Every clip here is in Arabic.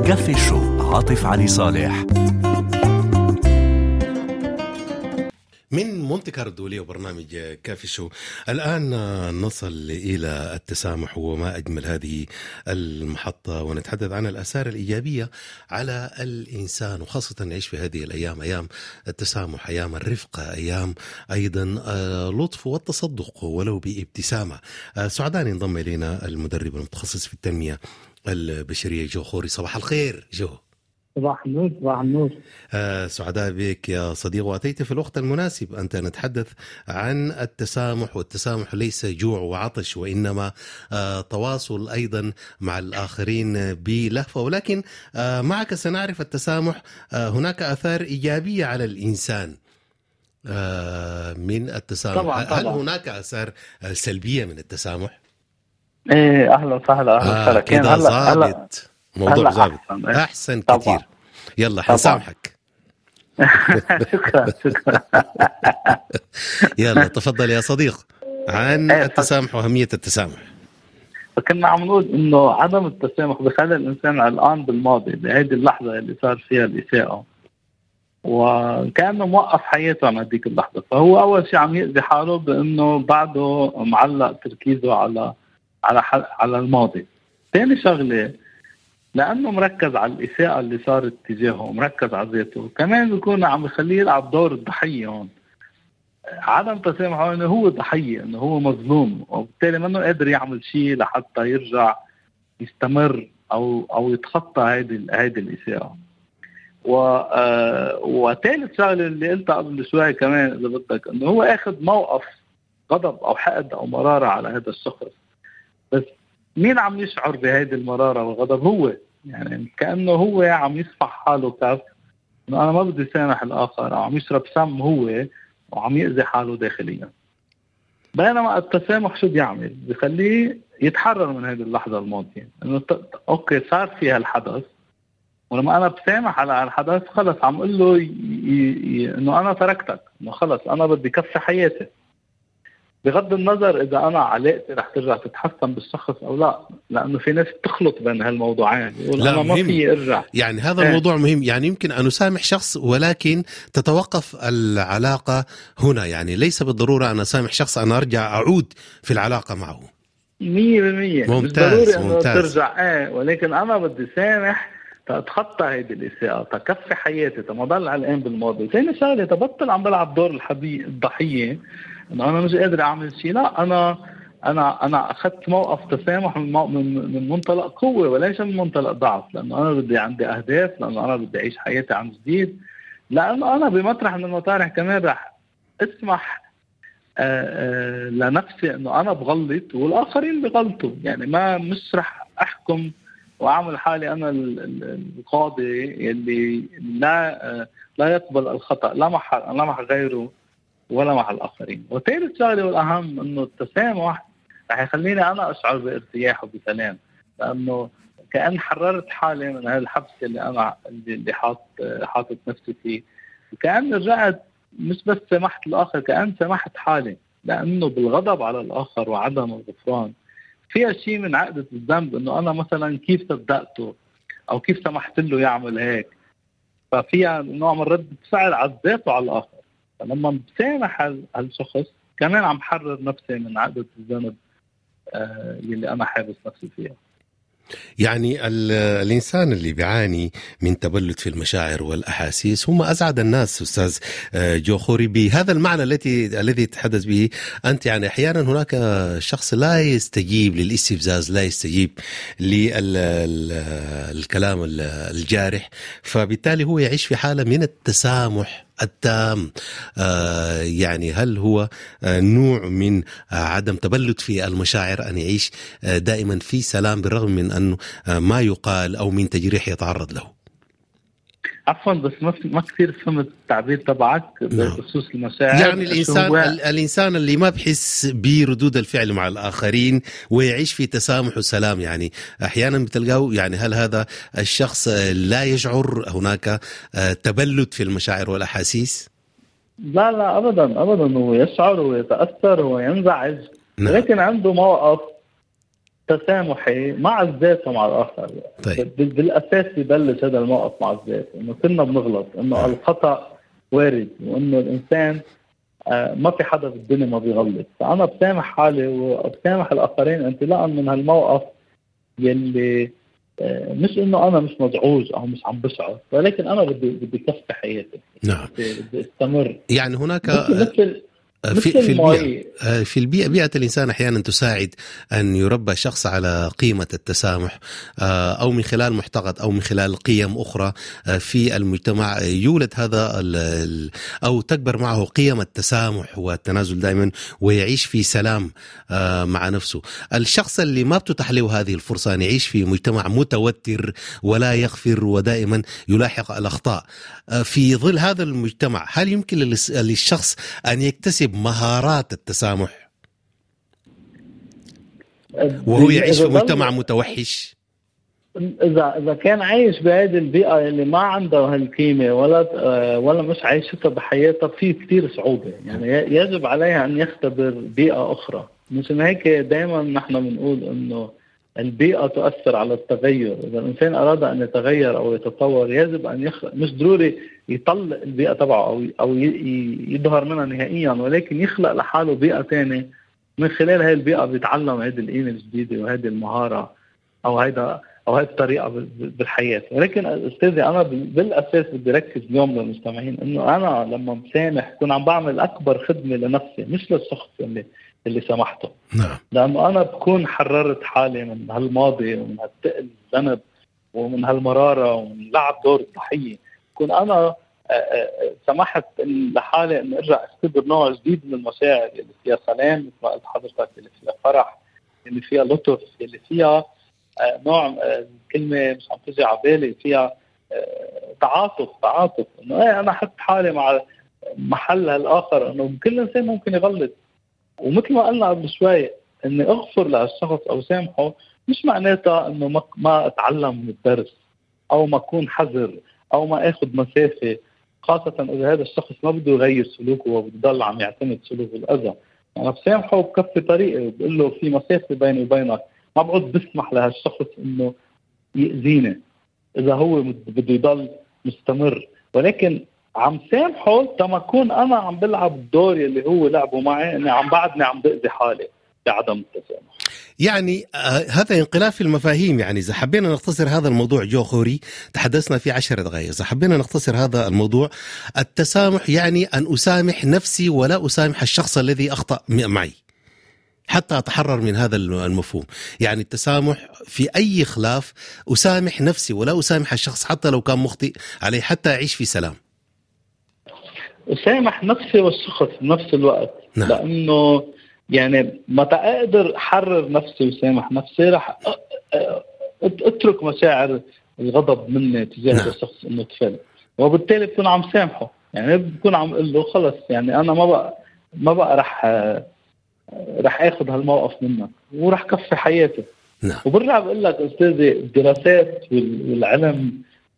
كافي شو عاطف علي صالح. من مونتي كاردو لي وبرنامج كافي شو. الآن نصل إلى التسامح، وما أجمل هذه المحطة، ونتحدث عن الآثار الإيجابية على الإنسان، وخاصة نعيش في هذه الأيام، أيام التسامح، أيام الرفقة، أيام أيضا لطف والتصدق ولو بابتسامة. سعداء انضم إلينا المدرب المتخصص في التنمية البشرية جو خوري. صباح الخير جو. صباح النور. صباح النور. سعداء بك يا صديق، وأتيت في الوقت المناسب. أنت نتحدث عن التسامح، والتسامح ليس جوع وعطش، وإنما تواصل أيضا مع الآخرين بلهفة. ولكن معك سنعرف التسامح هناك آثار إيجابية على الإنسان من التسامح. طبعا. هل هناك آثار سلبية من التسامح؟ ايه، اهلا وسهلا. اهلا كده ظابط، موضوع ظابط أحسن كتير. يلا حنسامحك. شكرا. يلا تفضل يا صديق عن التسامح وأهمية التسامح. فكنا عم نقول انه عدم التسامح بخلي الانسان علقان بالماضي، بهذه اللحظه اللي صار فيها الاساءه، وكانه موقف حياته عن هذيك اللحظه. فهو اول شيء عم يأذي حاله بانه بعده معلق تركيزه على الماضي. ثاني شغله، لأنه مركز على الإساءة اللي صارت تجاهه، مركز على ذاته، كمان بيكون عم يخليه يلعب دور الضحية. هون عدم تسامحه إنه هو ضحية، إنه هو مظلوم، وبالتالي منه قادر يعمل شيء لحتى يرجع يستمر أو يتخطى هيدي الإساءة. وثالث شغلة اللي قلتها قبل شوي كمان إذا بدك، إنه هو أخذ موقف غضب أو حقد أو مرارة على هذا الشخص، بس مين عم يشعر بهذه المرارة والغضب؟ هو، يعني كأنه هو عم يصفح حاله كف إنه أنا ما بدي سامح الآخر، أو عم يشرب سم هو وعم يأذي حاله داخليا. بينما التسامح شو بيعمل؟ بيخليه يتحرر من هذه اللحظة الماضية، إنه أوكي صار فيها الحدث، ولما أنا بسامح على الحدث خلص عم أقول له إنه أنا تركتك، إنه خلص أنا بدي كفي حياتي، بغض النظر إذا أنا علاقتي رح ترجع تتحسن بالشخص أو لا، لأنه في ناس تخلط بين هالموضوعين، يقول أنا ما في أرجع. يعني هذا الموضوع مهم. يعني يمكن أن أسامح شخص ولكن تتوقف العلاقة هنا، يعني ليس بالضرورة أن أسامح شخص أنا أرجع أعود في العلاقة معه 100%. ممتاز. أنه ترجع ولكن أنا بدي سامح تتخطى هيدي الإساءة، تكفي حياتي، ما ضل علقان بالماضي. ثاني شغلة، تبطل عم بلعب دور الضحية، إنه أنا مش قادر أعمل شيء. لا، أنا أخذت موقف تسامح من منطلق قوة وليس من منطلق ضعف، لأنه أنا بدي عندي أهداف، لأنه أنا بدي أعيش حياتي عن جديد، لأنه أنا بمطرح من المطارح كمان رح أسمح لنفسي إنه أنا بغلط والآخرين بغلطوا. يعني مش رح أحكم وأعمل حالي أنا القاضي اللي لا يقبل الخطأ لا مع غيره ولا مع الآخرين. وثالث شغله والأهم، إنه التسامح رح يخليني أنا أشعر بارتياح وبسلام، لأنه كأن حررت حالي من هذا الحبس اللي حاطط نفسي فيه، وكأن رجعت مش بس سمحت الآخر، كأن سمحت حالي، لأنه بالغضب على الآخر وعدم الغفران فيها شيء من عقدة الذنب، إنه أنا مثلا كيف صدقته أو كيف سمحت له يعمل هيك، ففيها نوع من رد فعل على الذات وعلى الآخر. فلما بسامح هالشخص كمان عم حرر نفسي من عقدة الذنب اللي أنا حابس نفسي فيها. يعني الإنسان اللي بيعاني من تبلد في المشاعر والأحاسيس هم أسعد الناس أستاذ جو خوري، بهذا المعنى الذي تحدث به أنت. يعني أحيانا هناك شخص لا يستجيب للاستفزاز، لا يستجيب للكلام الجارح، فبالتالي هو يعيش في حالة من التسامح التام. يعني هل هو نوع من عدم تبلد في المشاعر، أن يعيش دائما في سلام بالرغم من أنه ما يقال أو من تجريح يتعرض له؟ عفوا، بس ما كثير فهمت التعبير تبعك بخصوص المشاعر. يعني الإنسان اللي ما بحس بردود الفعل مع الآخرين ويعيش في تسامح وسلام، يعني أحيانا بتلقاه، يعني هل هذا الشخص لا يشعر هناك تبلد في المشاعر والأحاسيس؟ لا أبدا، هو يشعر ويتأثر وينزعج، لكن عنده موقف تسامحي مع الذات ومع الآخر. طيب. بالأساس يبلش هذا الموقف مع الذات، إنه كلنا بنغلط، إنه الخطأ وارد، وإنه الإنسان ما في حدا بالدنيا ما بيغلط. فأنا بسامح حالي وبسامح الآخرين انطلاقا من هالموقف يلي مش إنه أنا مش مزعوج أو مش عم بشعر، ولكن أنا بدي كفي حياتي. نعم. بدي استمر. يعني هناك في البيئة، بيئة الإنسان أحيانا تساعد أن يربى شخص على قيمة التسامح، أو من خلال معتقد أو من خلال قيم أخرى في المجتمع يولد هذا أو تكبر معه قيم التسامح والتنازل دائما، ويعيش في سلام مع نفسه. الشخص اللي ما بتتح له هذه الفرصة أن يعيش في مجتمع متوتر ولا يغفر ودائما يلاحق الأخطاء، في ظل هذا المجتمع هل يمكن للشخص أن يكتسب مهارات التسامح وهو يعيش في مجتمع متوحش؟ إذا كان عايش بهذه البيئة اللي ما عندها هالقيمة ولا مش عايشتها بحياتها، في كتير صعوبة. يعني يجب عليها أن يختبر بيئة أخرى. مشان هيك دائما نحن بنقول إنه البيئة تؤثر على التغير. إذا الإنسان أراد أن يتغير أو يتطور يجب أن مش ضروري يطلق البيئة تبعه أو يظهر منها نهائيا، ولكن يخلق لحاله بيئة تانية. من خلال هاي البيئة بيتعلم هذه القيمة الجديدة وهذه المهارة أو هذه الطريقة بالحياة. ولكن أستاذي أنا بالأساس بدي ركز اليوم للمستمعين إنه أنا لما مسامح كون عم بعمل أكبر خدمة لنفسي مش للشخص اللي سامحته. نعم. لأنه أنا بكون حررت حالي من هالماضي ومن هالتقل الذنب ومن هالمرارة ومن لعب دور الضحية. كون أنا سمحت لحالي أن أرجع أختبر نوع جديد من المشاعر اللي فيها سلام مثل ما قلت حضرتك، اللي فيها فرح، اللي فيها لطف، اللي فيها نوع كلمة مش عم تجي على بالي، فيها تعاطف. إنه أنا أحط حالي مع محل هالآخر، إنه كل إنسان ممكن يغلط. ومثل ما قلنا قبل شوي إني أغفر للشخص أو سامحه مش معناتها إنه ما أتعلم من الدرس أو ما أكون حذر أو ما أخذ مسافة، خاصة إذا هذا الشخص ما بده يغير سلوكه وبيضل عم يعتمد سلوكه الأذى. أنا بسامحه وبكفي طريقي وبقول له في مسافة بيني وبينك، ما بعد بسمح لهالشخص إنه يأذيني إذا هو بده يضل مستمر. ولكن عم سامحه تما أكون أنا عم بلعب الدور اللي هو لعبه معي، إني عم بأذي حالي بعدم التسامح. يعني هذا انقلاب في المفاهيم. يعني إذا حبينا نختصر هذا الموضوع جو خوري تحدثنا فيه 10 دقائق، إذا حبينا نختصر هذا الموضوع، التسامح يعني أن أسامح نفسي ولا أسامح الشخص الذي أخطأ معي حتى أتحرر من هذا المفهوم. يعني التسامح في أي خلاف أسامح نفسي ولا أسامح الشخص حتى لو كان مخطئ عليه، حتى أعيش في سلام. أسامح نفسي والشخص بنفس الوقت. نعم. لأنه يعني متى أقدر أحرر نفسي وسامح نفسي رح أترك مشاعر الغضب مني تجاه نعم. الشخص إنه تفل، وبالتالي بكون عم سامحه. يعني بكون عم أقول له خلص، يعني أنا ما بقى رح أخذ هالموقف منك ورح كفي حياتي. نعم. وبرجع بقول لك أستاذي الدراسات والعلم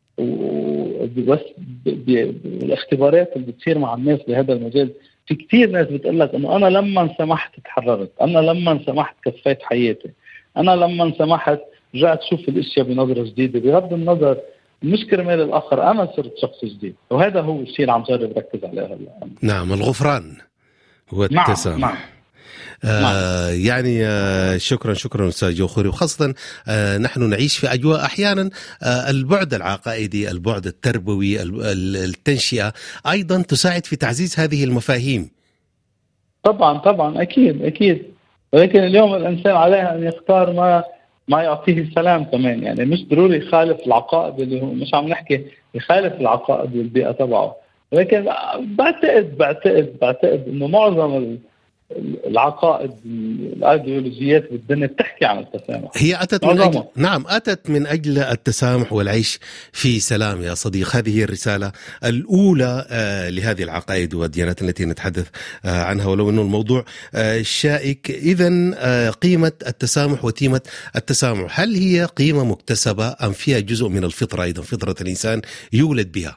والاختبارات اللي بتصير مع الناس بهذا المجال، في كتير ناس بتقول لك انه انا لما سمحت تحررت، انا لما سمحت كفيت حياتي، انا لما سمحت رجعت شوف الاشياء بنظرة جديدة. بغض النظر مش كرمال الاخر، انا صرت شخص جديد. وهذا هو الشيء اللي عم جرب ركز عليه هلا. نعم، الغفران والتسامح. نعم. يعني شكرا أستاذ جو خوري. وخاصة نحن نعيش في أجواء أحيانا البعد العقائدي، البعد التربوي، التنشئة أيضا تساعد في تعزيز هذه المفاهيم. طبعا أكيد. ولكن اليوم الإنسان عليه أن يختار ما يعطيه السلام كمان. يعني مش ضروري يخالف العقائد، اللي هو مش عم نحكي يخالف العقائد والبيئة تبعه، ولكن بعتقد إنه معظم العقائد الأيديولوجيات بالدنيا بتحكي عن التسامح. هي أتت من أجل التسامح والعيش في سلام يا صديق. هذه هي الرسالة الأولى لهذه العقائد والديانات التي نتحدث عنها، ولو أنه الموضوع شائك. إذن قيمة التسامح وتيمة التسامح، هل هي قيمة مكتسبة أم فيها جزء من الفطرة أيضا، فطرة الإنسان يولد بها؟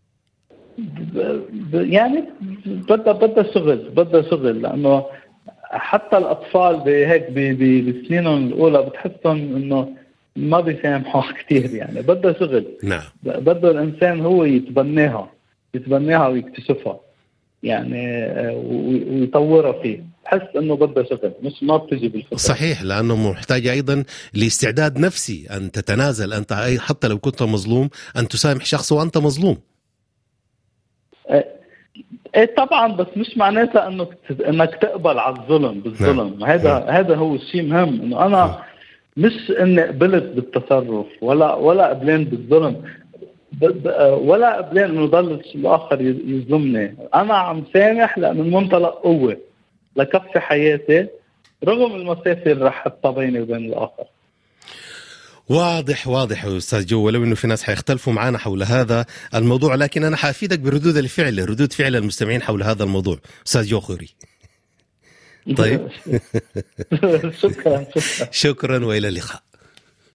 يعني بدها شغل، لأنه حتى الأطفال بهيك بسنينهم الأولى بتحسهم إنه ما بيسامحوا كتير، يعني بدها شغل. نعم. بده الإنسان هو يتبناها ويكتشفها يعني ويطورها فيه. بحس إنه بدها شغل، مش ما بتجي بالفطرة. صحيح، لأنه محتاج أيضا لاستعداد نفسي أن تتنازل أنت حتى لو كنت مظلوم، أن تسامح شخص وأنت مظلوم. ايه طبعا، بس مش معناتها انك تقبل على الظلم بالظلم. هذا هو الشيء مهم، انه انا مش اني قبلت بالتصرف ولا قبلان بالظلم، ولا قبلان انه ضل الاخر يظلمني. انا عم سامح لأن من منطلق قوة لكفي حياتي رغم المسافة اللي رح تحطها بيني وبين الاخر. واضح يا أستاذ جو، ولو أنه في ناس حيختلفوا معنا حول هذا الموضوع، لكن أنا حافيدك ردود فعل المستمعين حول هذا الموضوع أستاذ جو خوري. طيب. شكرا شكرا وإلى اللقاء.